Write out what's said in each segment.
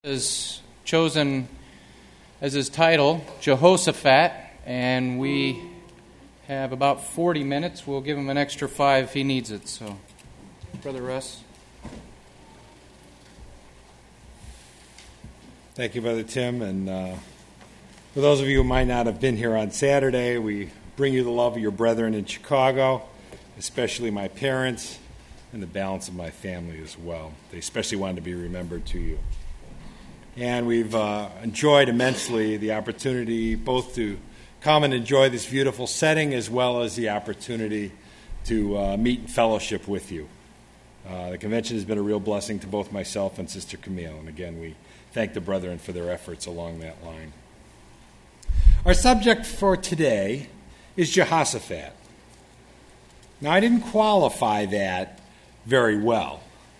Is chosen as his title, Jehoshaphat, and we have about 40 minutes. We'll give him an extra 5 if he needs it. So, Brother Russ. Thank you, Brother Tim. And for those of you who might not have been here on Saturday, we bring you the love of your brethren in Chicago, especially my parents and the balance of my family as well. They especially wanted to be remembered to you. And we've enjoyed immensely the opportunity both to come and enjoy this beautiful setting as well as the opportunity to meet and fellowship with you. The convention has been a real blessing to both myself and Sister Camille. And again, we thank the brethren for their efforts along that line. Our subject for today is Jehoshaphat. Now, I didn't qualify that very well.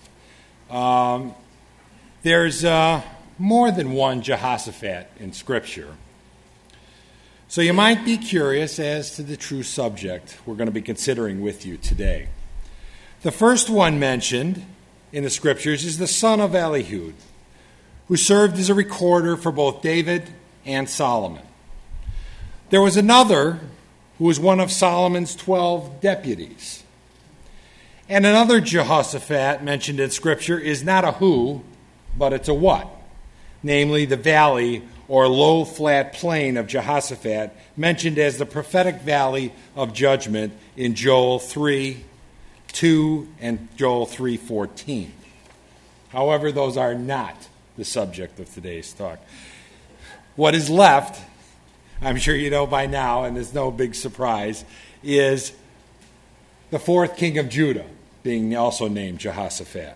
There's more than one Jehoshaphat in Scripture. So you might be curious as to the true subject we're going to be considering with you today. The first one mentioned in the Scriptures is the son of Elihud, who served as a recorder for both David and Solomon. There was another who was one of Solomon's 12 deputies. And another Jehoshaphat mentioned in Scripture is not a who, but it's a what. Namely, the valley or low flat plain of Jehoshaphat, mentioned as the prophetic valley of judgment in Joel 3:2 and Joel 3:14. However, those are not the subject of today's talk. What is left, I'm sure you know by now, and there's no big surprise, is the fourth king of Judah, being also named Jehoshaphat.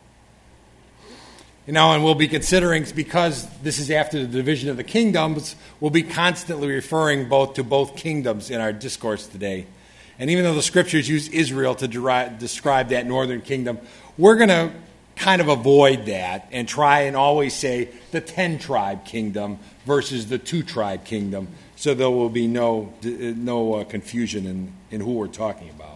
And we'll be considering, because this is after the division of the kingdoms, we'll be constantly referring to both kingdoms in our discourse today. And even though the Scriptures use Israel to describe that northern kingdom, we're going to kind of avoid that and try and always say the 10-tribe kingdom versus the 2-tribe kingdom, so there will be no confusion in who we're talking about.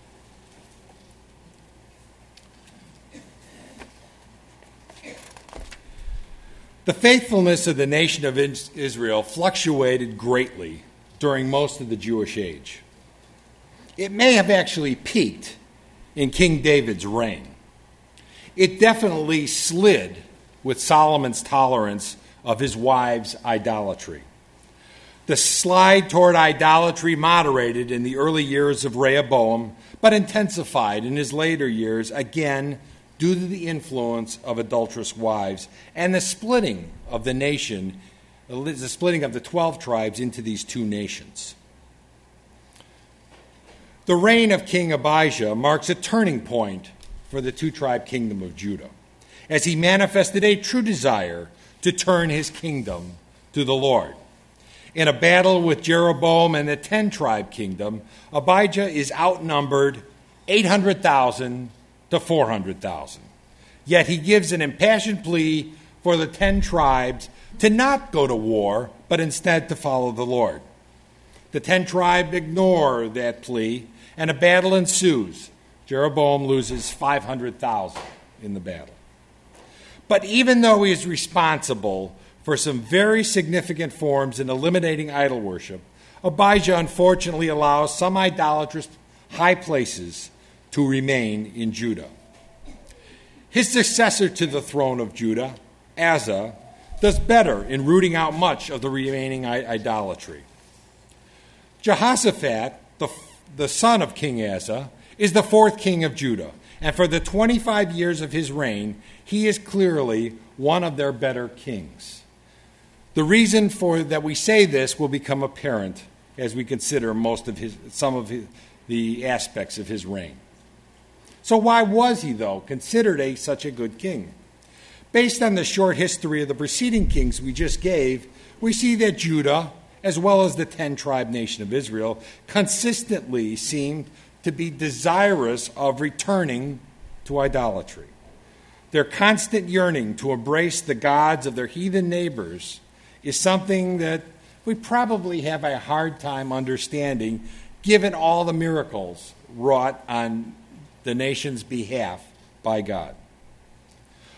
The faithfulness of the nation of Israel fluctuated greatly during most of the Jewish age. It may have actually peaked in King David's reign. It definitely slid with Solomon's tolerance of his wives' idolatry. The slide toward idolatry moderated in the early years of Rehoboam, but intensified in his later years, again due to the influence of adulterous wives and the splitting of the nation, the splitting of the 12 tribes into these two nations. The reign of King Abijah marks a turning point for the 2-tribe kingdom of Judah, as he manifested a true desire to turn his kingdom to the Lord. In a battle with Jeroboam and the 10-tribe kingdom, Abijah is outnumbered 800,000 to 400,000. Yet he gives an impassioned plea for the 10 tribes to not go to war, but instead to follow the Lord. The 10 tribes ignore that plea, and a battle ensues. Jeroboam loses 500,000 in the battle. But even though he is responsible for some very significant forms in eliminating idol worship, Abijah unfortunately allows some idolatrous high places to remain in Judah. His successor to the throne of Judah, Asa, does better in rooting out much of the remaining idolatry. Jehoshaphat, the son of King Asa, is the fourth king of Judah, and for the 25 years of his reign, he is clearly one of their better kings. The reason for that we say this will become apparent as we consider some of the aspects of his reign. So why was he, though, considered such a good king? Based on the short history of the preceding kings we just gave, we see that Judah, as well as the 10-tribe nation of Israel, consistently seemed to be desirous of returning to idolatry. Their constant yearning to embrace the gods of their heathen neighbors is something that we probably have a hard time understanding, given all the miracles wrought on the nation's behalf by God.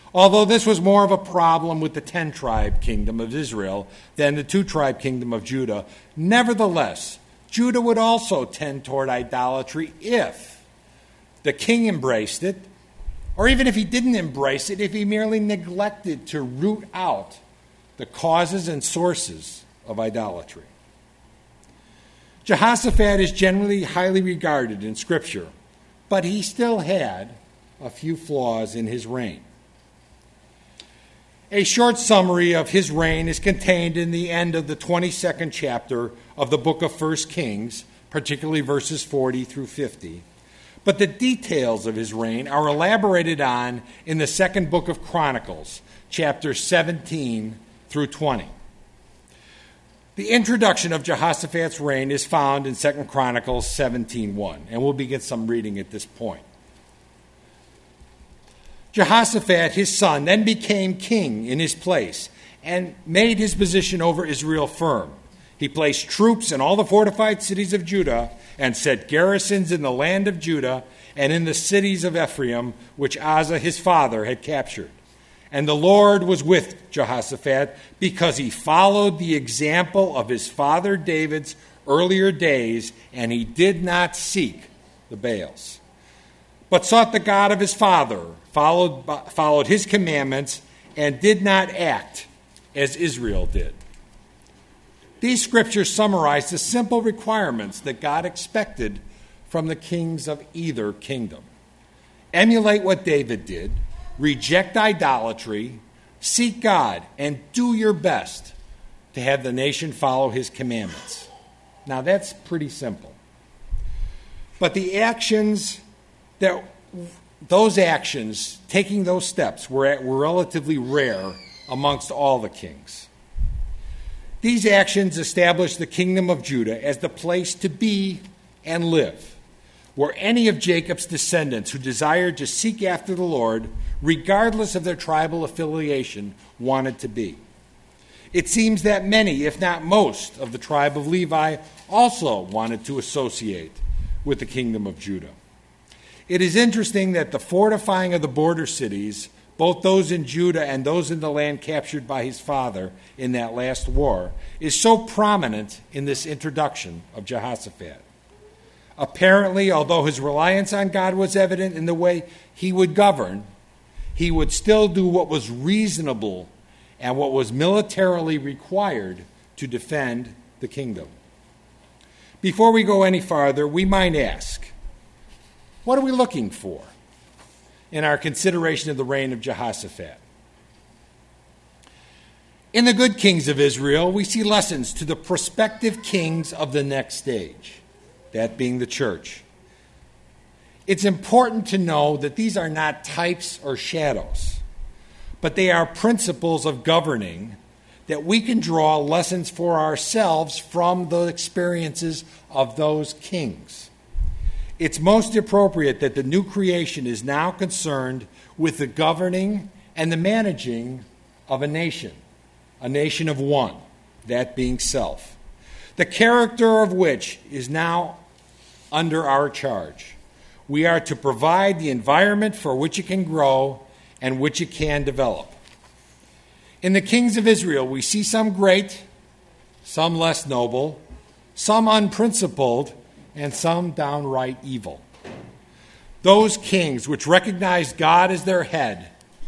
Although this was more of a problem with the 10-tribe kingdom of Israel than the 2-tribe kingdom of Judah, nevertheless, Judah would also tend toward idolatry if the king embraced it, or even if he didn't embrace it, if he merely neglected to root out the causes and sources of idolatry. Jehoshaphat is generally highly regarded in Scripture, but he still had a few flaws in his reign. A short summary of his reign is contained in the end of the 22nd chapter of the book of 1 Kings, particularly verses 40 through 50. But the details of his reign are elaborated on in the second book of Chronicles, chapters 17 through 20. The introduction of Jehoshaphat's reign is found in 2 Chronicles 17:1, and we'll begin some reading at this point. Jehoshaphat, his son, then became king in his place and made his position over Israel firm. He placed troops in all the fortified cities of Judah and set garrisons in the land of Judah and in the cities of Ephraim, which Asa his father had captured. And the Lord was with Jehoshaphat because he followed the example of his father David's earlier days, and he did not seek the Baals, but sought the God of his father, followed his commandments, and did not act as Israel did. These scriptures summarize the simple requirements that God expected from the kings of either kingdom. Emulate what David did, reject idolatry, seek God, and do your best to have the nation follow his commandments. Now that's pretty simple. But those actions, taking those steps, were relatively rare amongst all the kings. These actions established the kingdom of Judah as the place to be and live, where any of Jacob's descendants who desired to seek after the Lord, regardless of their tribal affiliation, wanted to be. It seems that many, if not most, of the tribe of Levi also wanted to associate with the kingdom of Judah. It is interesting that the fortifying of the border cities, both those in Judah and those in the land captured by his father in that last war, is so prominent in this introduction of Jehoshaphat. Apparently, although his reliance on God was evident in the way he would govern, he would still do what was reasonable and what was militarily required to defend the kingdom. Before we go any farther, we might ask, what are we looking for in our consideration of the reign of Jehoshaphat? In the good kings of Israel, we see lessons to the prospective kings of the next stage, that being the church. It's important to know that these are not types or shadows, but they are principles of governing that we can draw lessons for ourselves from the experiences of those kings. It's most appropriate that the new creation is now concerned with the governing and the managing of a nation of one, that being self, the character of which is now under our charge. We are to provide the environment for which it can grow and which it can develop. In the kings of Israel, we see some great, some less noble, some unprincipled, and some downright evil. Those kings which recognized God as their head,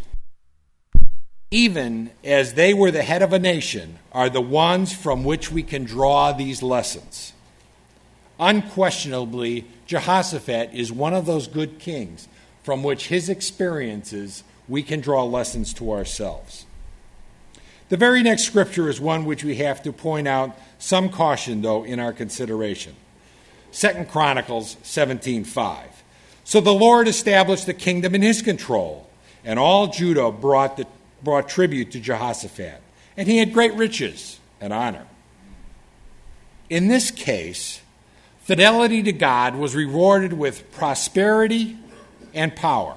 even as they were the head of a nation, are the ones from which we can draw these lessons. Unquestionably, Jehoshaphat is one of those good kings from which his experiences we can draw lessons to ourselves. The very next scripture is one which we have to point out some caution, though, in our consideration. 2 Chronicles 17:5. So the Lord established the kingdom in his control, and all Judah brought tribute to Jehoshaphat, and he had great riches and honor. In this case, fidelity to God was rewarded with prosperity and power.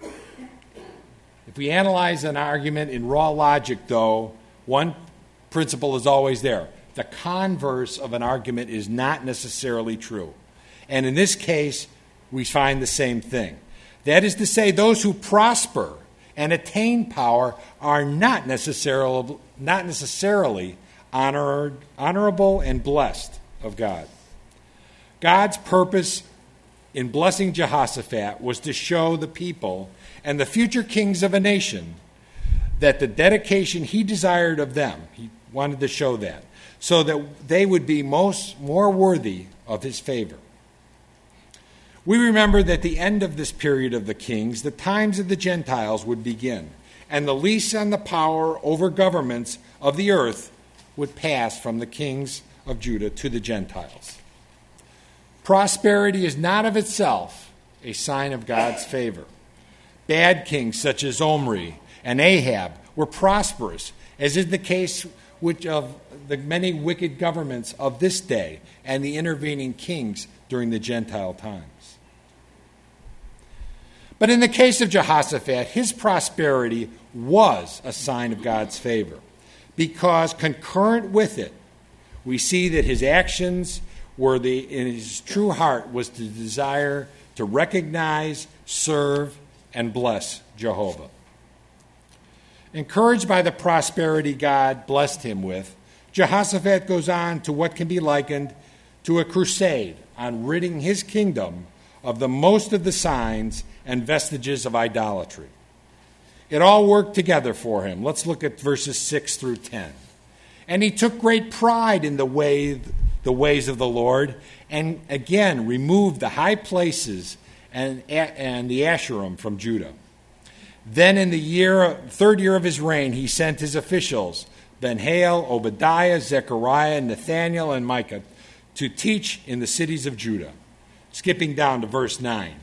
If we analyze an argument in raw logic, though, one principle is always there. The converse of an argument is not necessarily true. And in this case, we find the same thing. That is to say, those who prosper and attain power are not necessarily honorable and blessed of God. God's purpose in blessing Jehoshaphat was to show the people and the future kings of a nation that the dedication he desired of them, he wanted to show that, so that they would be more worthy of his favor. We remember that at the end of this period of the kings, the times of the Gentiles would begin, and the lease on the power over governments of the earth would pass from the kings of Judah to the Gentiles. Prosperity is not of itself a sign of God's favor. Bad kings such as Omri and Ahab were prosperous, as is the case of the many wicked governments of this day and the intervening kings during the Gentile times. But in the case of Jehoshaphat, his prosperity was a sign of God's favor, because concurrent with it, we see that his actions in his true heart was the desire to recognize, serve, and bless Jehovah. Encouraged by the prosperity God blessed him with, Jehoshaphat goes on to what can be likened to a crusade on ridding his kingdom of the most of the signs and vestiges of idolatry. It all worked together for him. Let's look at verses 6 through 10. And he took great pride in the ways of the Lord, and again removed the high places and the Asherim from Judah. Then in the third year of his reign, he sent his officials, Ben-Hail, Obadiah, Zechariah, Nathaniel, and Micah, to teach in the cities of Judah. Skipping down to verse 9.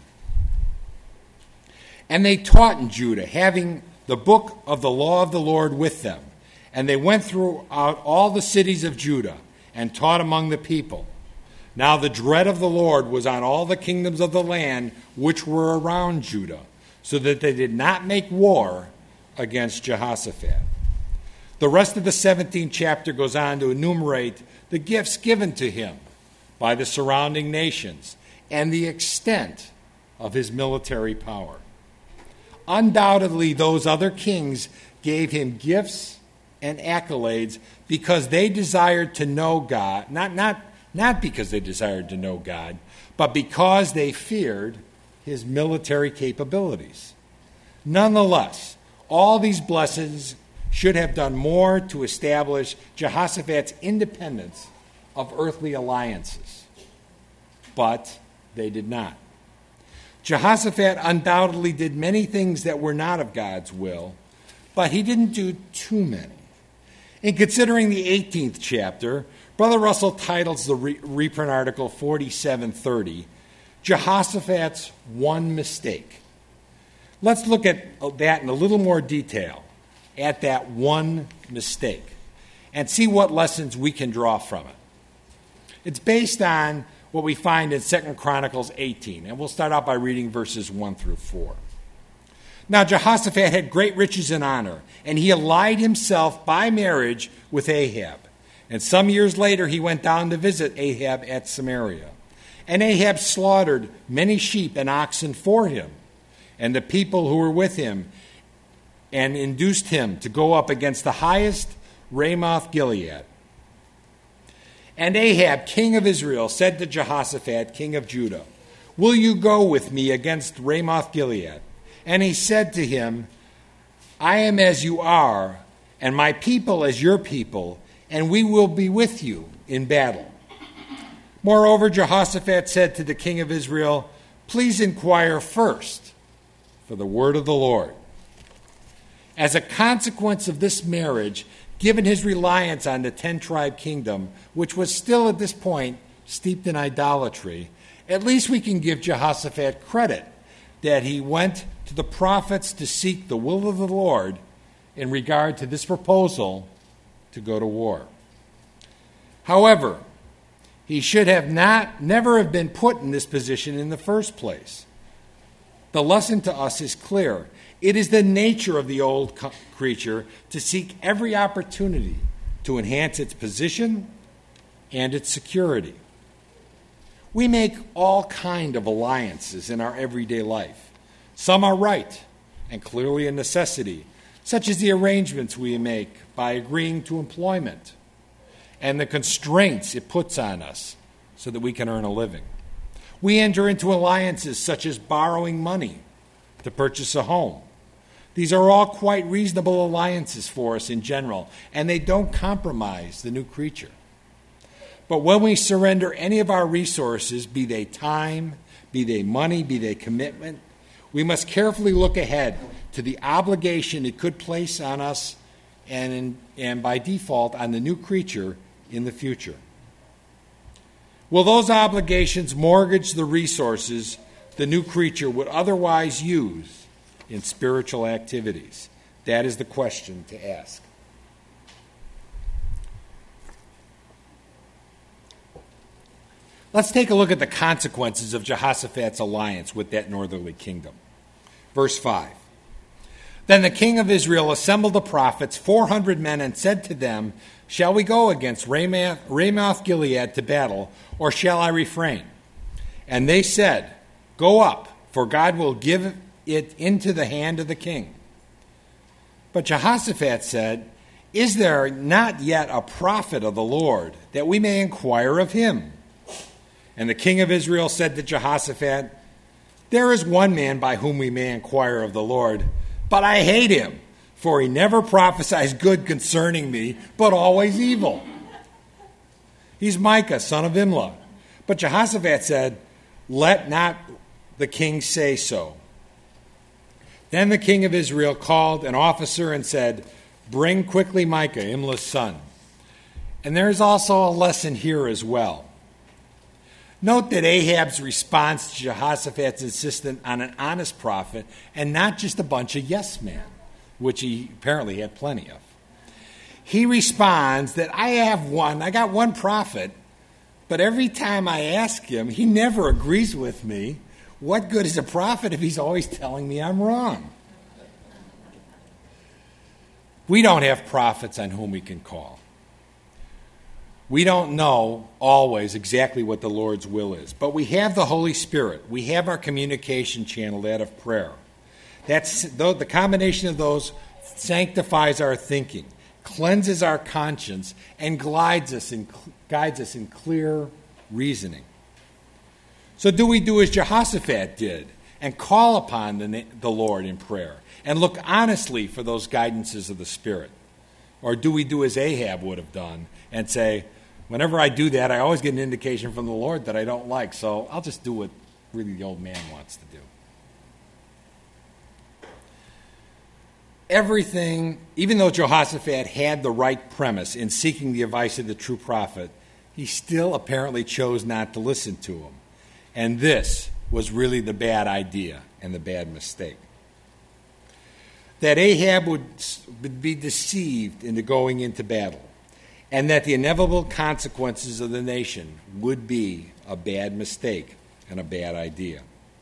And they taught in Judah, having the book of the law of the Lord with them. And they went throughout all the cities of Judah and taught among the people. Now the dread of the Lord was on all the kingdoms of the land which were around Judah, so that they did not make war against Jehoshaphat. The rest of the 17th chapter goes on to enumerate the gifts given to him by the surrounding nations and the extent of his military power. Undoubtedly, those other kings gave him gifts and accolades because they desired to know God, not because they desired to know God, but because they feared his military capabilities. Nonetheless, all these blessings should have done more to establish Jehoshaphat's independence of earthly alliances, but they did not. Jehoshaphat undoubtedly did many things that were not of God's will, but he didn't do too many. In considering the 18th chapter, Brother Russell titles the reprint article 4730, Jehoshaphat's One Mistake. Let's look at that in a little more detail, at that one mistake, and see what lessons we can draw from it. It's based on what we find in 2 Chronicles 18, and we'll start out by reading verses 1 through 4. Now Jehoshaphat had great riches and honor, and he allied himself by marriage with Ahab. And some years later he went down to visit Ahab at Samaria. And Ahab slaughtered many sheep and oxen for him, and the people who were with him, and induced him to go up against the highest Ramoth Gilead. And Ahab, king of Israel, said to Jehoshaphat, king of Judah, "Will you go with me against Ramoth Gilead?" And he said to him, "I am as you are, and my people as your people, and we will be with you in battle." Moreover, Jehoshaphat said to the king of Israel, "Please inquire first for the word of the Lord." As a consequence of this marriage, given his reliance on the 10-tribe kingdom, which was still at this point steeped in idolatry, at least we can give Jehoshaphat credit that he went to the prophets to seek the will of the Lord in regard to this proposal to go to war. However, he should have never have been put in this position in the first place. The lesson to us is clear. It is the nature of the old creature to seek every opportunity to enhance its position and its security. We make all kinds of alliances in our everyday life. Some are right, and clearly a necessity, such as the arrangements we make by agreeing to employment and the constraints it puts on us so that we can earn a living. We enter into alliances such as borrowing money to purchase a home. These are all quite reasonable alliances for us in general, and they don't compromise the new creature. But when we surrender any of our resources, be they time, be they money, be they commitment, we must carefully look ahead to the obligation it could place on us and by default on the new creature in the future. Will those obligations mortgage the resources the new creature would otherwise use in spiritual activities? That is the question to ask. Let's take a look at the consequences of Jehoshaphat's alliance with that northerly kingdom. Verse 5. Then the king of Israel assembled the prophets, 400 men, and said to them, "Shall we go against Ramoth Gilead to battle, or shall I refrain?" And they said, "Go up, for God will give it into the hand of the king." But Jehoshaphat said, "Is there not yet a prophet of the Lord, that we may inquire of him?" And the king of Israel said to Jehoshaphat, "There is one man by whom we may inquire of the Lord, but I hate him, for he never prophesies good concerning me, but always evil. He's Micah, son of Imlah." But Jehoshaphat said, "Let not the king say so." Then the king of Israel called an officer and said, "Bring quickly Micah, Imlah's son." And there is also a lesson here as well. Note that Ahab's response to Jehoshaphat's insistence on an honest prophet and not just a bunch of yes men, which he apparently had plenty of. He responds that I got one prophet, but every time I ask him, he never agrees with me. What good is a prophet if he's always telling me I'm wrong? We don't have prophets on whom we can call. We don't know always exactly what the Lord's will is, but we have the Holy Spirit. We have our communication channel, that of prayer. The combination of those sanctifies our thinking, cleanses our conscience, and guides us in clear reasoning. So do we do as Jehoshaphat did and call upon the Lord in prayer and look honestly for those guidances of the Spirit? Or do we do as Ahab would have done and say, whenever I do that, I always get an indication from the Lord that I don't like, so I'll just do what really the old man wants to do. Everything, even though Jehoshaphat had the right premise in seeking the advice of the true prophet, he still apparently chose not to listen to him. And this was really the bad idea and the bad mistake. That Ahab would be deceived into going into battle, and that the inevitable consequences of the nation would be a bad mistake and a bad idea.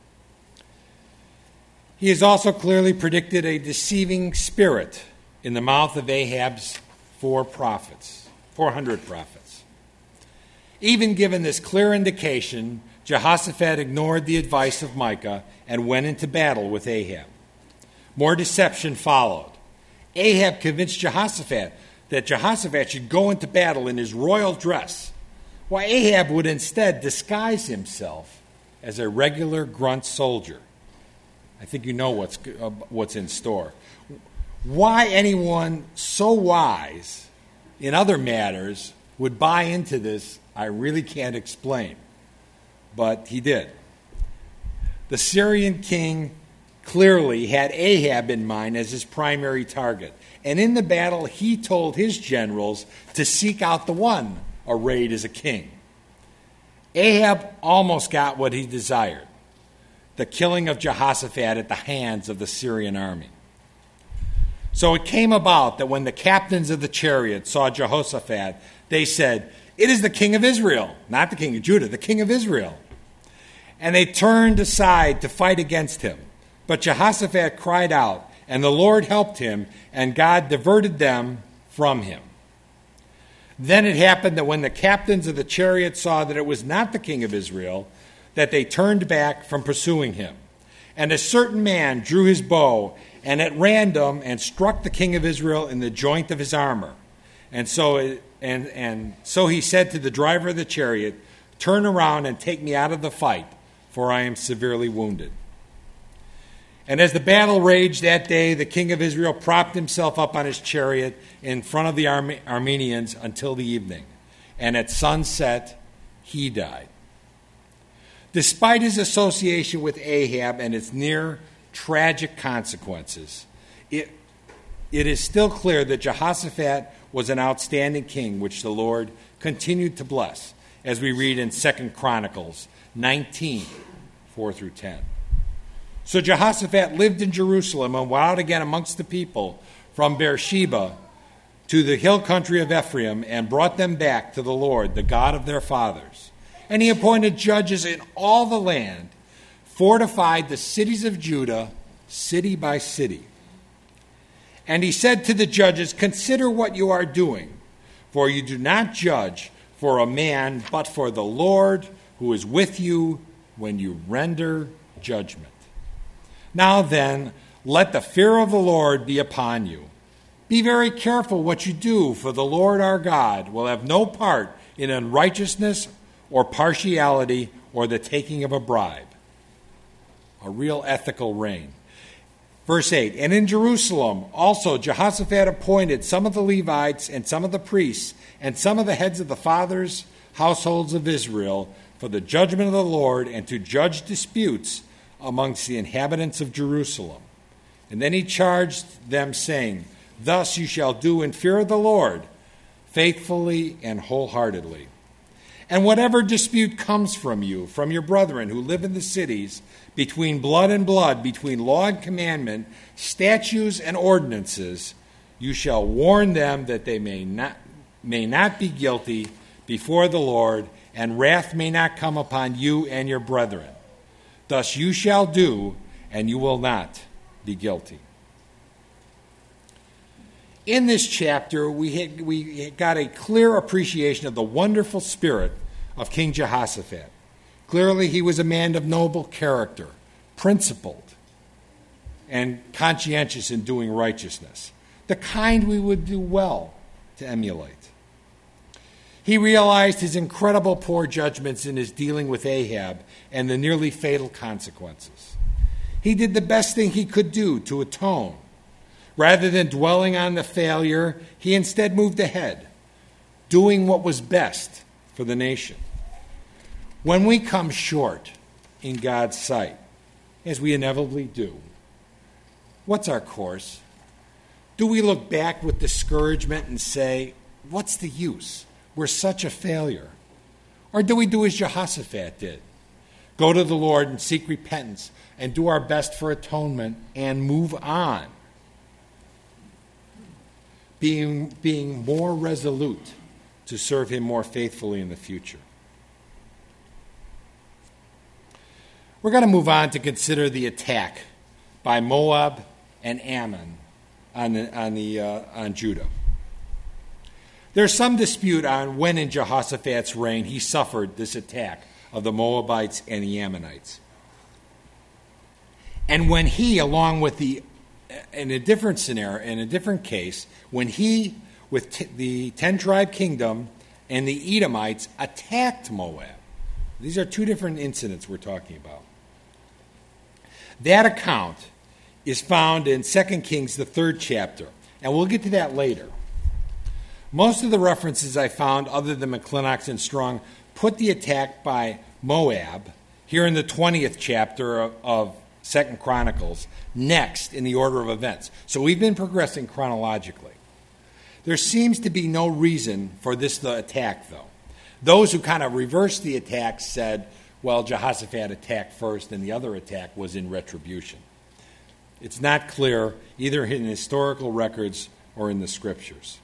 He has also clearly predicted a deceiving spirit in the mouth of Ahab's 400 prophets. Even given this clear indication, Jehoshaphat ignored the advice of Micah and went into battle with Ahab. More deception followed. Ahab convinced Jehoshaphat that Jehoshaphat should go into battle in his royal dress, while Ahab would instead disguise himself as a regular grunt soldier. I think you know what's in store. Why anyone so wise in other matters would buy into this, I really can't explain. But he did. The Syrian king clearly had Ahab in mind as his primary target. And in the battle, he told his generals to seek out the one arrayed as a king. Ahab almost got what he desired, the killing of Jehoshaphat at the hands of the Syrian army. So it came about that when the captains of the chariot saw Jehoshaphat, they said, "It is the king of Israel," not the king of Judah, the king of Israel. And they turned aside to fight against him. But Jehoshaphat cried out, and the Lord helped him, and God diverted them from him. Then it happened that when the captains of the chariot saw that it was not the king of Israel, that they turned back from pursuing him. And a certain man drew his bow and at random and struck the king of Israel in the joint of his armor. And so he said to the driver of the chariot, "Turn around and take me out of the fight, for I am severely wounded." And as the battle raged that day, the king of Israel propped himself up on his chariot in front of the Arameans until the evening. And at sunset, he died. Despite his association with Ahab and its near tragic consequences, it is still clear that Jehoshaphat was an outstanding king, which the Lord continued to bless, as we read in 2 Chronicles 19, 4 through 10. So Jehoshaphat lived in Jerusalem and went out again amongst the people from Beersheba to the hill country of Ephraim and brought them back to the Lord, the God of their fathers. And he appointed judges in all the land, fortified the cities of Judah, city by city. And he said to the judges, "Consider what you are doing, for you do not judge for a man, but for the Lord who is with you when you render judgment. Now then, let the fear of the Lord be upon you. Be very careful what you do, for the Lord our God will have no part in unrighteousness or partiality or the taking of a bribe." A real ethical reign. Verse 8, "And in Jerusalem also Jehoshaphat appointed some of the Levites and some of the priests and some of the heads of the fathers' households of Israel for the judgment of the Lord and to judge disputes amongst the inhabitants of Jerusalem. And then he charged them, saying, Thus you shall do in fear of the Lord, faithfully and wholeheartedly. And whatever dispute comes from you, from your brethren who live in the cities, between blood and blood, between law and commandment, statutes and ordinances, you shall warn them that they may not be guilty before the Lord, and wrath may not come upon you and your brethren. Thus you shall do, and you will not be guilty." In this chapter, we got a clear appreciation of the wonderful spirit of King Jehoshaphat. Clearly, he was a man of noble character, principled, and conscientious in doing righteousness, the kind we would do well to emulate. He realized his incredible poor judgments in his dealing with Ahab and the nearly fatal consequences. He did the best thing he could do to atone. Rather than dwelling on the failure, he instead moved ahead, doing what was best for the nation. When we come short in God's sight, as we inevitably do, what's our course? Do we look back with discouragement and say, "What's the use? We're such a failure"? Or do we do as Jehoshaphat did? Go to the Lord and seek repentance and do our best for atonement and move on, being more resolute to serve him more faithfully in the future. We're going to move on to consider the attack by Moab and Ammon on Judah. There's some dispute on when in Jehoshaphat's reign he suffered this attack of the Moabites and the Ammonites. And when he, along with in a different scenario, in a different case, when he, with the 10-tribe kingdom and the Edomites, attacked Moab. These are two different incidents we're talking about. That account is found in 2 Kings, the 3rd chapter, and we'll get to that later. Most of the references I found, other than McClintock and Strong, put the attack by Moab, here in the 20th chapter of 2 Chronicles, next in the order of events. So we've been progressing chronologically. There seems to be no reason for this attack, though. Those who kind of reversed the attack said, well, Jehoshaphat attacked first and the other attack was in retribution. It's not clear either in historical records or in the scriptures.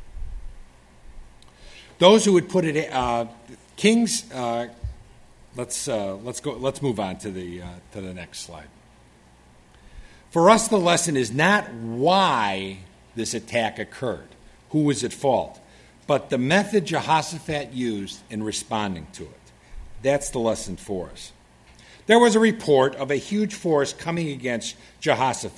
Those who would put it, Kings. Let's move on to the next slide. For us, the lesson is not why this attack occurred, who was at fault, but the method Jehoshaphat used in responding to it. That's the lesson for us. There was a report of a huge force coming against Jehoshaphat,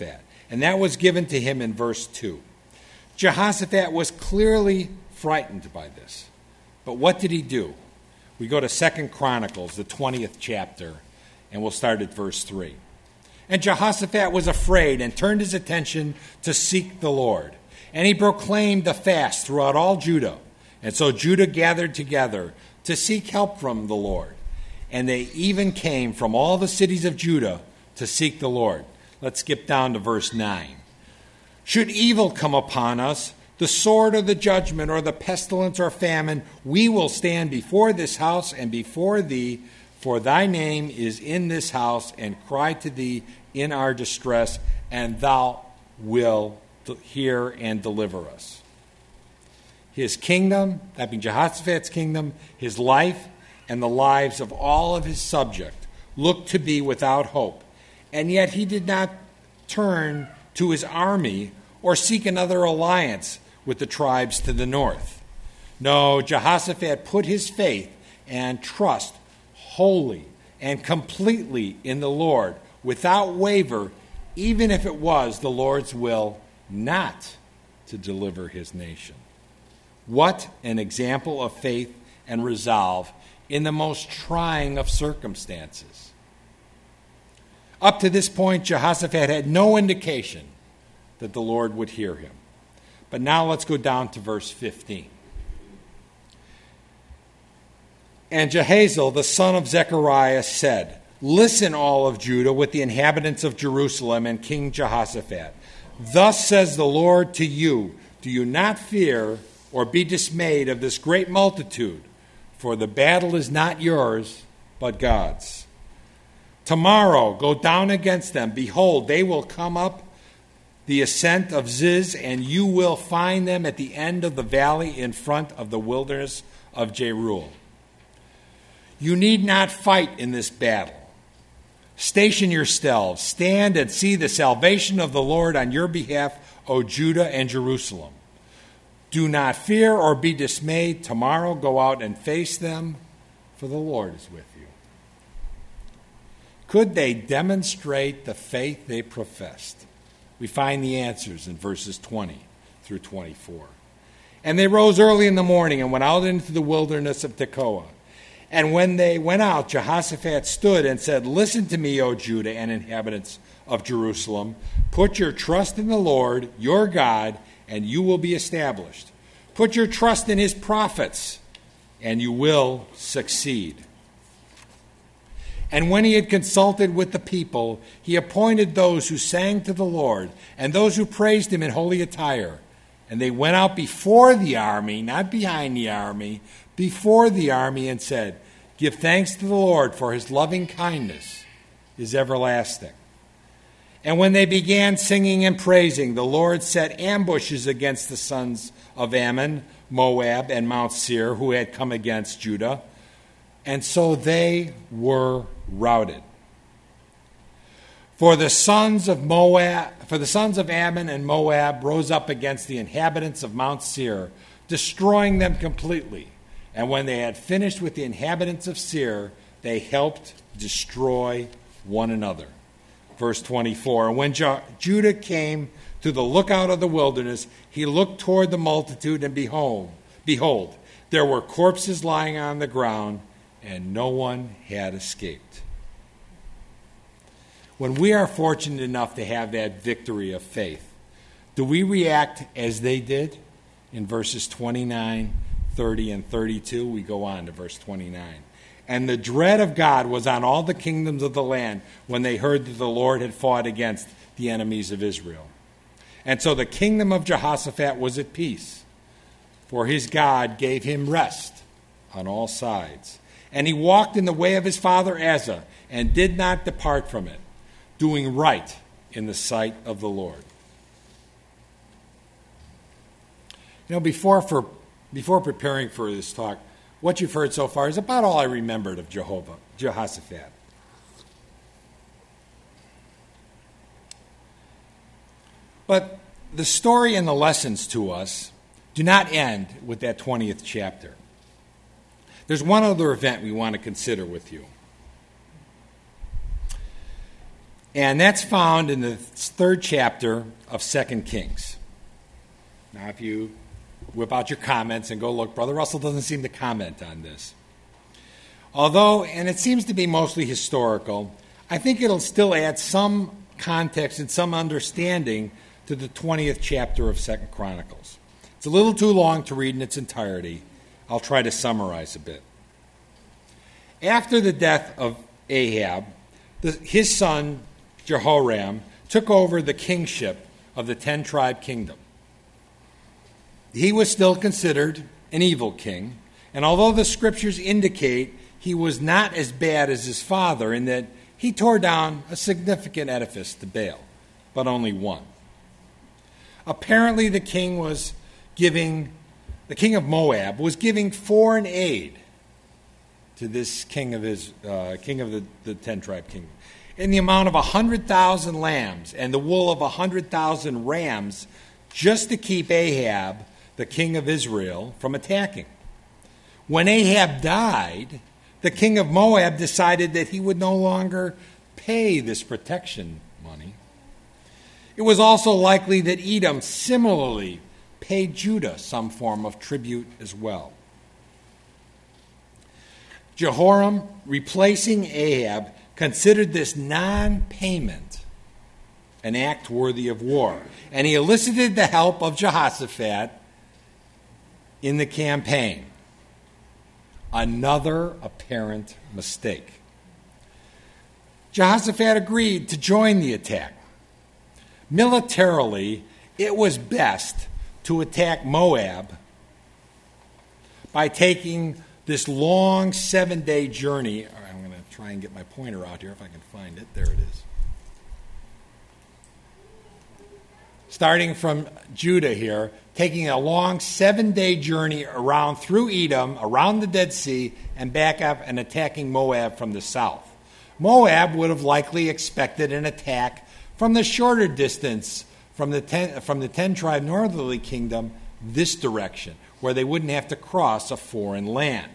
And that was given to him in verse 2. Jehoshaphat was clearly frightened by this. But what did he do? We go to 2 Chronicles, the 20th chapter, and we'll start at verse 3. And Jehoshaphat was afraid and turned his attention to seek the Lord. And he proclaimed a fast throughout all Judah. And so Judah gathered together to seek help from the Lord. And they even came from all the cities of Judah to seek the Lord. Let's skip down to verse 9. Should evil come upon us, the sword or the judgment or the pestilence or famine, we will stand before this house and before thee, for thy name is in this house, and cry to thee in our distress, and thou wilt hear and deliver us. His kingdom, that being Jehoshaphat's kingdom, his life, and the lives of all of his subjects looked to be without hope. And yet he did not turn to his army or seek another alliance with the tribes to the north. No, Jehoshaphat put his faith and trust wholly and completely in the Lord, without waver, even if it was the Lord's will not to deliver his nation. What an example of faith and resolve in the most trying of circumstances. Up to this point, Jehoshaphat had no indication that the Lord would hear him. But now let's go down to verse 15. And Jehaziel, the son of Zechariah, said, Listen, all of Judah, with the inhabitants of Jerusalem and King Jehoshaphat. Thus says the Lord to you, Do you not fear or be dismayed of this great multitude, for the battle is not yours, but God's. Tomorrow go down against them. Behold, they will come up the ascent of Ziz, and you will find them at the end of the valley in front of the wilderness of Jeruel. You need not fight in this battle. Station yourselves, stand and see the salvation of the Lord on your behalf, O Judah and Jerusalem. Do not fear or be dismayed. Tomorrow go out and face them, for the Lord is with you. Could they demonstrate the faith they professed? We find the answers in verses 20 through 24. And they rose early in the morning and went out into the wilderness of Tekoa. And when they went out, Jehoshaphat stood and said, Listen to me, O Judah and inhabitants of Jerusalem. Put your trust in the Lord, your God, and you will be established. Put your trust in his prophets, and you will succeed. And when he had consulted with the people, he appointed those who sang to the Lord and those who praised him in holy attire. And they went out before the army, not behind the army, before the army, and said, Give thanks to the Lord, for his loving kindness is everlasting. And when they began singing and praising, the Lord set ambushes against the sons of Ammon, Moab, and Mount Seir, who had come against Judah. And so they were routed. For the sons of Ammon and Moab rose up against the inhabitants of Mount Seir, destroying them completely. And when they had finished with the inhabitants of Seir, they helped destroy one another. Verse 24, And when Judah came to the lookout of the wilderness, he looked toward the multitude, and behold, there were corpses lying on the ground, and no one had escaped. When we are fortunate enough to have that victory of faith, do we react as they did? In verses 29, 30, and 32, we go on to verse 29. And the dread of God was on all the kingdoms of the land when they heard that the Lord had fought against the enemies of Israel. And so the kingdom of Jehoshaphat was at peace, for his God gave him rest on all sides. And he walked in the way of his father Asa, and did not depart from it, doing right in the sight of the Lord. You know, before preparing for this talk, what you've heard so far is about all I remembered of Jehoshaphat. But the story and the lessons to us do not end with that 20th chapter. There's one other event we want to consider with you. And that's found in the 3rd chapter of 2 Kings. Now, if you whip out your comments and go look, Brother Russell doesn't seem to comment on this. Although, and it seems to be mostly historical, I think it'll still add some context and some understanding to the 20th chapter of 2 Chronicles. It's a little too long to read in its entirety. I'll try to summarize a bit. After the death of Ahab, his son Jehoram took over the kingship of the 10-tribe kingdom. He was still considered an evil king, and although the scriptures indicate he was not as bad as his father in that he tore down a significant edifice to Baal, but only one. Apparently the king of Moab was giving foreign aid to this king of the 10-tribe kingdom in the amount of 100,000 lambs and the wool of 100,000 rams just to keep Ahab, the king of Israel, from attacking. When Ahab died, the king of Moab decided that he would no longer pay this protection money. It was also likely that Edom similarly paid Judah some form of tribute as well. Jehoram, replacing Ahab, considered this non-payment an act worthy of war, and he elicited the help of Jehoshaphat in the campaign. Another apparent mistake. Jehoshaphat agreed to join the attack. Militarily, it was best to attack Moab by taking this long 7-day journey. I'm going to try and get my pointer out here if I can find it. There it is. Starting from Judah here, taking a long 7-day journey around through Edom, around the Dead Sea, and back up and attacking Moab from the south. Moab would have likely expected an attack from the shorter distance from the 10-tribe northerly kingdom this direction, where they wouldn't have to cross a foreign land.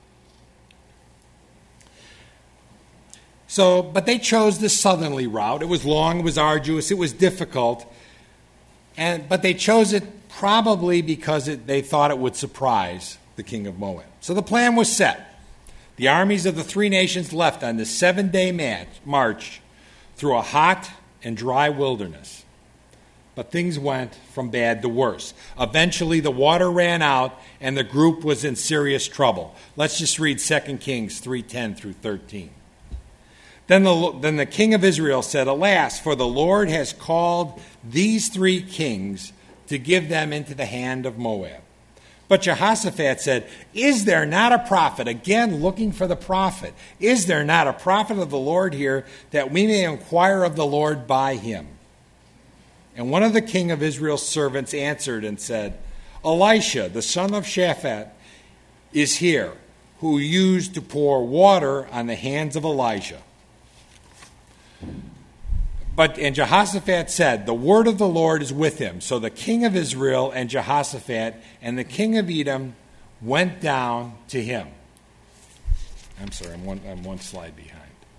But they chose the southerly route. It was long, it was arduous, it was difficult, but they chose it probably because they thought it would surprise the king of Moab. So the plan was set. The armies of the three nations left on this 7-day march through a hot and dry wilderness. But things went from bad to worse. Eventually, the water ran out, and the group was in serious trouble. Let's just read 2 Kings 3:10 through 13. Then the king of Israel said, "Alas, for the Lord has called these 3 kings to give them into the hand of Moab." But Jehoshaphat said, "Is there not a prophet?" Again, looking for the prophet. "Is there not a prophet of the Lord here, that we may inquire of the Lord by him?" And one of the king of Israel's servants answered and said, "Elisha, the son of Shaphat, is here, who used to pour water on the hands of Elijah." And Jehoshaphat said, "The word of the Lord is with him." So the king of Israel and Jehoshaphat and the king of Edom went down to him. I'm sorry, I'm one slide behind.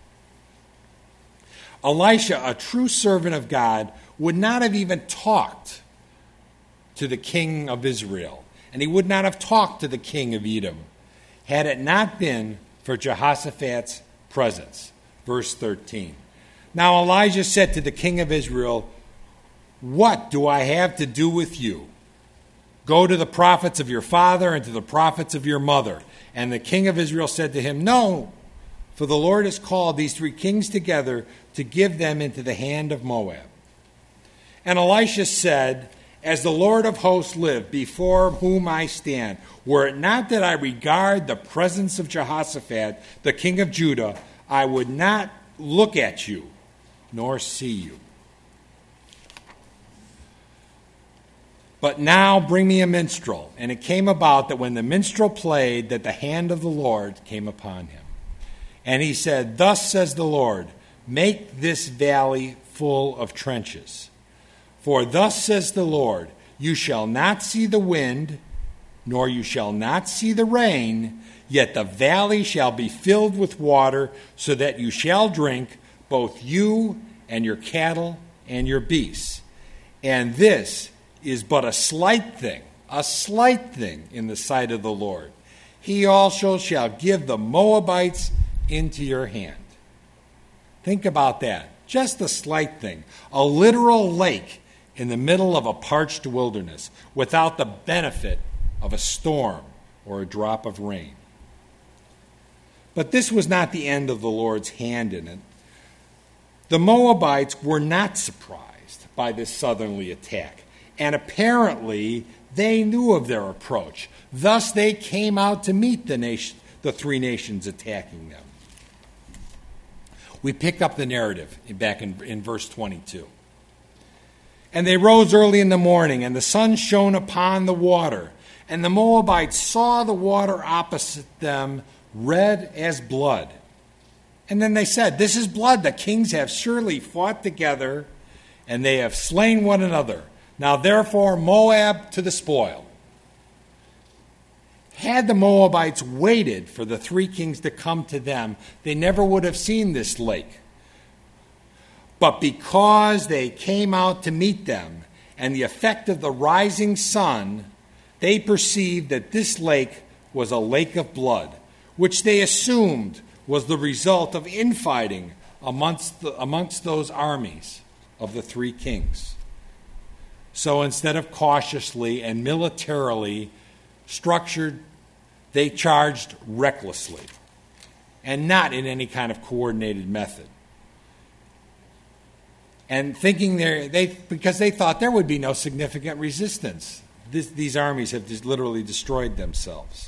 Elisha, a true servant of God, would not have even talked to the king of Israel, and he would not have talked to the king of Edom had it not been for Jehoshaphat's presence. Verse 13. Now Elijah said to the king of Israel, "What do I have to do with you? Go to the prophets of your father and to the prophets of your mother." And the king of Israel said to him, "No, for the Lord has called these 3 kings together to give them into the hand of Moab." And Elisha said, "As the Lord of hosts lives, before whom I stand, were it not that I regard the presence of Jehoshaphat, the king of Judah, I would not look at you nor see you. But now bring me a minstrel." And it came about that when the minstrel played, that the hand of the Lord came upon him. And he said, "Thus says the Lord, make this valley full of trenches. For thus says the Lord, you shall not see the wind, nor you shall not see the rain, yet the valley shall be filled with water, so that you shall drink, both you and your cattle and your beasts. And this is but a slight thing in the sight of the Lord. He also shall give the Moabites into your hand. Think about that. Just a slight thing. A literal lake in the middle of a parched wilderness without the benefit of a storm or a drop of rain. But this was not the end of the Lord's hand in it. The Moabites were not surprised by this southerly attack, and apparently they knew of their approach. Thus they came out to meet the three nations attacking them. We pick up the narrative back in verse 22. And they rose early in the morning, and the sun shone upon the water, and the Moabites saw the water opposite them, red as blood. And then they said, "This is blood. The kings have surely fought together, and they have slain one another. Now therefore Moab to the spoil." Had the Moabites waited for the three kings to come to them, they never would have seen this lake. But because they came out to meet them, and the effect of the rising sun, they perceived that this lake was a lake of blood, which they assumed was the result of infighting amongst those armies of the three kings. So instead of cautiously and militarily structured, they charged recklessly and not in any kind of coordinated method. And thinking because they thought there would be no significant resistance. These armies have just literally destroyed themselves.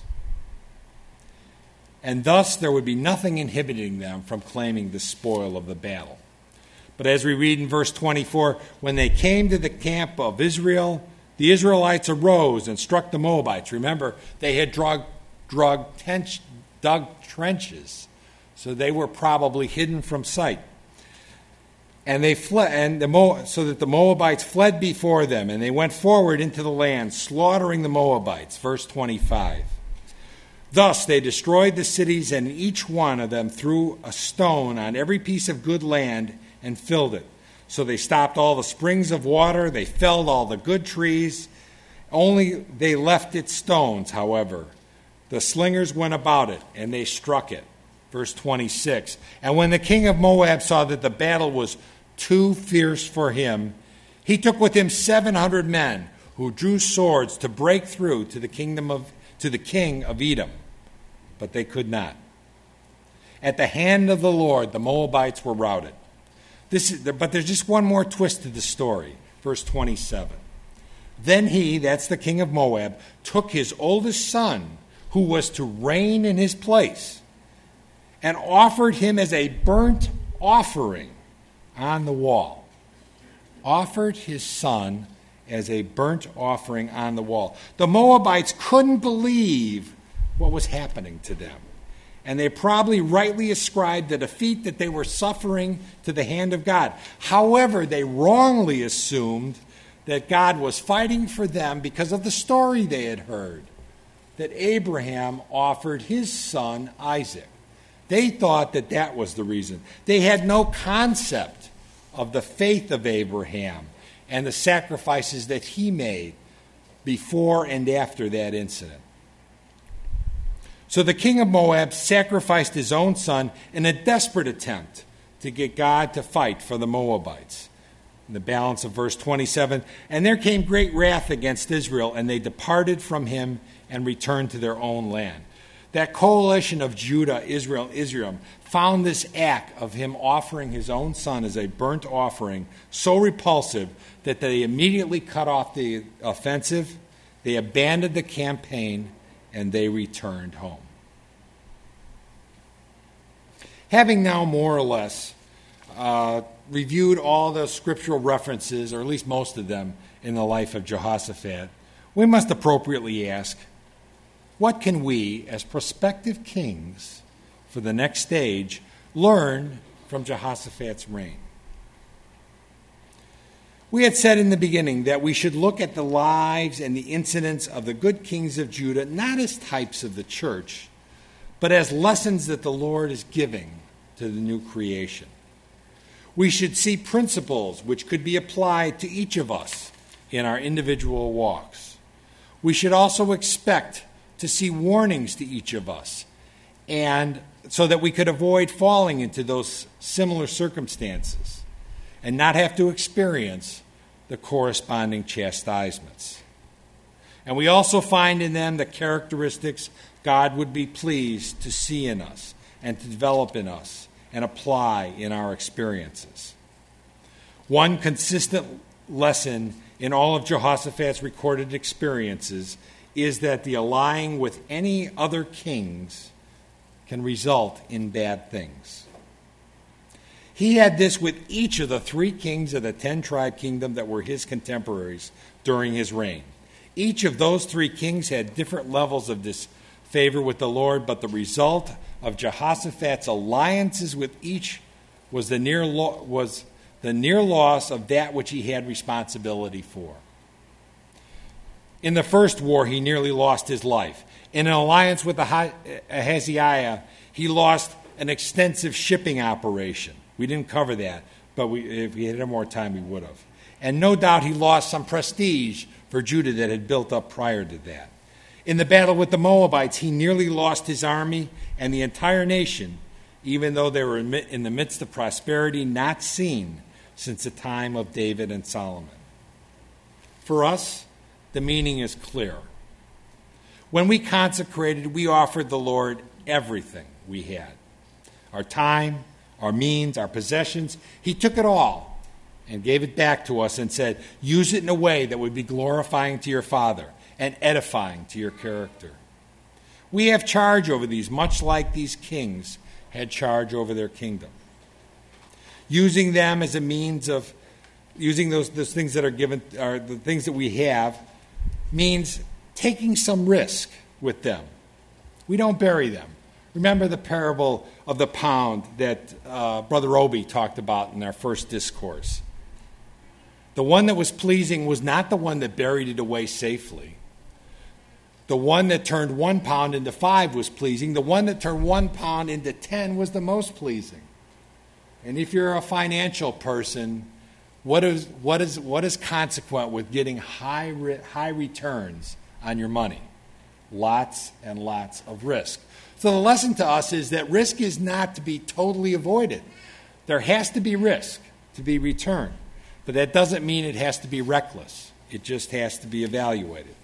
And thus there would be nothing inhibiting them from claiming the spoil of the battle. But as we read in verse 24, when they came to the camp of Israel, the Israelites arose and struck the Moabites. Remember, they had dug trenches, so they were probably hidden from sight. And they fled, so that the Moabites fled before them, and they went forward into the land, slaughtering the Moabites. Verse 25. Thus they destroyed the cities, and each one of them threw a stone on every piece of good land and filled it. So they stopped all the springs of water, they felled all the good trees. Only they left its stones, however. The slingers went about it, and they struck it. Verse 26. And when the king of Moab saw that the battle was too fierce for him, he took with him 700 men who drew swords to break through to the king of Edom. But they could not. At the hand of the Lord, the Moabites were routed. But there's just one more twist to the story. Verse 27. Then he, that's the king of Moab, took his oldest son, who was to reign in his place, and offered him as a burnt offering on the wall. Offered his son as a burnt offering on the wall. The Moabites couldn't believe what was happening to them. And they probably rightly ascribed the defeat that they were suffering to the hand of God. However, they wrongly assumed that God was fighting for them because of the story they had heard, that Abraham offered his son Isaac. They thought that that was the reason. They had no concept of the faith of Abraham and the sacrifices that he made before and after that incident. So the king of Moab sacrificed his own son in a desperate attempt to get God to fight for the Moabites. In the balance of verse 27, and there came great wrath against Israel, and they departed from him and returned to their own land. That coalition of Judah, Israel, found this act of him offering his own son as a burnt offering so repulsive that they immediately cut off the offensive, they abandoned the campaign, and they returned home. Having now more or less reviewed all the scriptural references, or at least most of them, in the life of Jehoshaphat, we must appropriately ask, what can we, as prospective kings for the next stage, learn from Jehoshaphat's reign? We had said in the beginning that we should look at the lives and the incidents of the good kings of Judah not as types of the church, but as lessons that the Lord is giving to the new creation. We should see principles which could be applied to each of us in our individual walks. We should also expect to see warnings to each of us, and so that we could avoid falling into those similar circumstances and not have to experience the corresponding chastisements. And we also find in them the characteristics God would be pleased to see in us and to develop in us and apply in our experiences. One consistent lesson in all of Jehoshaphat's recorded experiences is that the allying with any other kings can result in bad things. He had this with each of the 3 kings of the 10-tribe kingdom that were his contemporaries during his reign. Each of those 3 kings had different levels of disfavor with the Lord, but the result of Jehoshaphat's alliances with each was the near loss of that which he had responsibility for. In the first war, he nearly lost his life. In an alliance with Ahaziah, he lost an extensive shipping operation. We didn't cover that, but if we had more time, we would have. And no doubt he lost some prestige for Judah that had built up prior to that. In the battle with the Moabites, he nearly lost his army and the entire nation, even though they were in the midst of prosperity not seen since the time of David and Solomon. For us, the meaning is clear. When we consecrated, we offered the Lord everything we had. Our time, our means, our possessions. He took it all and gave it back to us and said, use it in a way that would be glorifying to your Father and edifying to your character. We have charge over these, much like these kings had charge over their kingdom. Using them as a means of, using those things that are given, or the things that we have, means taking some risk with them. We don't bury them. Remember the parable of the pound that Brother Obi talked about in our first discourse. The one that was pleasing was not the one that buried it away safely. The one that turned 1 pound into 5 was pleasing. The one that turned 1 pound into 10 was the most pleasing. And if you're a financial person, what is consequent with getting high returns on your money? Lots and lots of risk. So the lesson to us is that risk is not to be totally avoided. There has to be risk to be returned. But that doesn't mean it has to be reckless. It just has to be evaluated.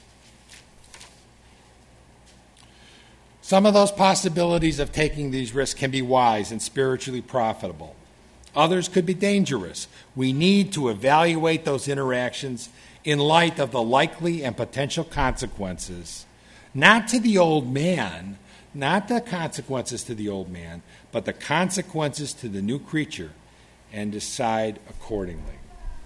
Some of those possibilities of taking these risks can be wise and spiritually profitable. Others could be dangerous. We need to evaluate those interactions in light of the likely and potential consequences, not to the old man, not the consequences to the old man, but the consequences to the new creature, and decide accordingly.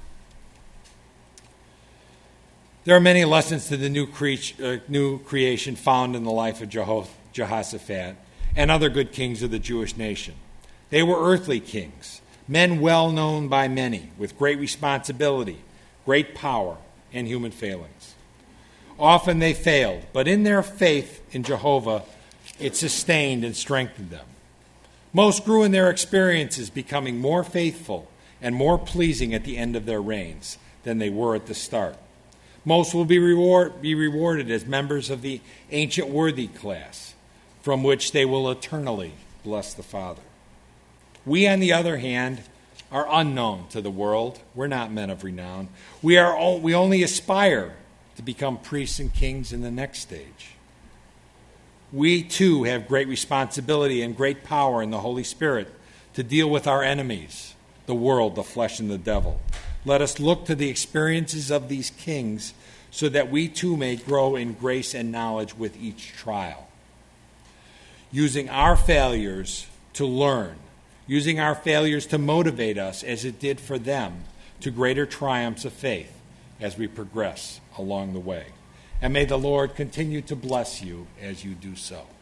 There are many lessons to the new creation found in the life of Jehoshaphat and other good kings of the Jewish nation. They were earthly kings, men well known by many, with great responsibility, great power, and human failings. Often they failed, but in their faith in Jehovah, it sustained and strengthened them. Most grew in their experiences, becoming more faithful and more pleasing at the end of their reigns than they were at the start. Most will be rewarded as members of the ancient worthy class, from which they will eternally bless the Father. We, on the other hand, are unknown to the world. We're not men of renown. We only aspire to become priests and kings in the next stage. We, too, have great responsibility and great power in the Holy Spirit to deal with our enemies, the world, the flesh, and the devil. Let us look to the experiences of these kings so that we, too, may grow in grace and knowledge with each trial. Using our failures to learn, using our failures to motivate us, as it did for them, to greater triumphs of faith as we progress along the way. And may the Lord continue to bless you as you do so.